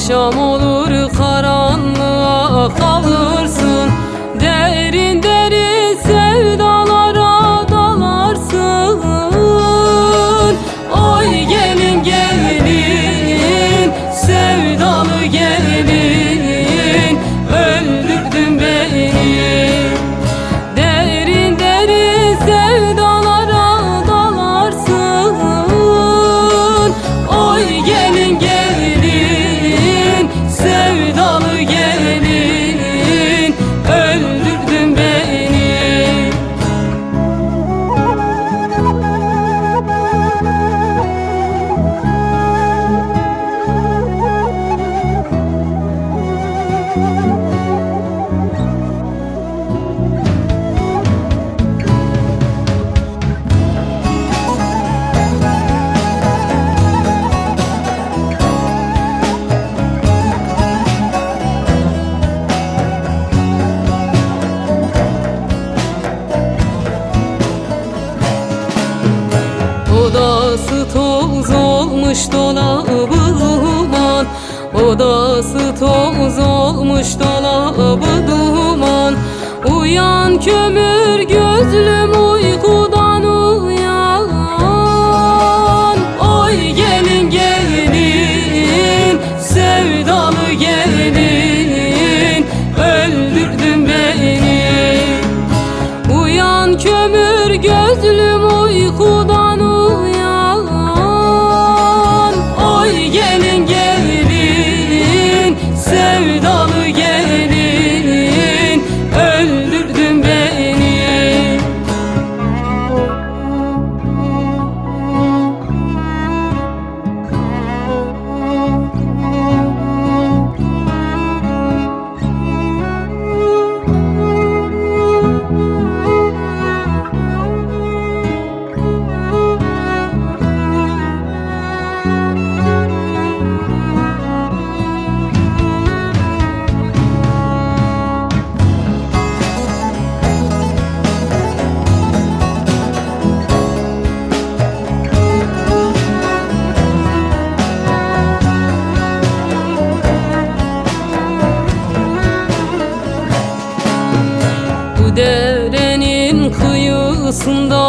Akşam olur karanlığa kalırsın, derin derin sevdalara dalarsın. Oy gelin gelin, sevdalı gelin, öldürdün beni. Derin derin sevdalara dalarsın. Oy gelin gelin, sevdalı gelin, öldürdün beni. Odası toz olmuş dolabı duman, odası toz olmuş dolabı duman. Uyan kömür gözlüm, uykudan uyan. Oy gelin gelin, sevdalı gelin, öldürdün beni. Uyan kömür gözlüm, uykudan uyan. Oy gelin gelin, sevdalı gelin, öldürdün beni. Bu derenin kıyısında